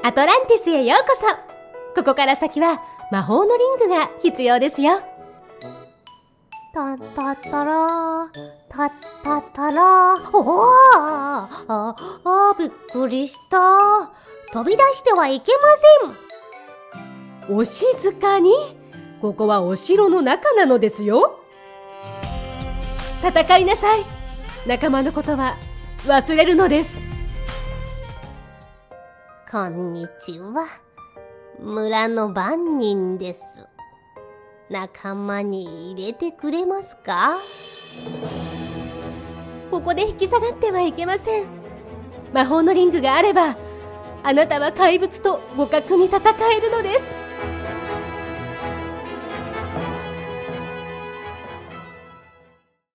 アトランティスへようこそ。ここから先は魔法のリングが必要ですよ。 たったらたったたら、びっくりした。飛び出してはいけません。 お静かに。ここはお城の中なのですよ。戦いなさい。仲間のことは忘れるのです。 こんにちは。村の番人です。仲間に入れてくれますか？ ここで引き下がってはいけません。魔法のリングがあれば、あなたは怪物と互角に戦えるのです。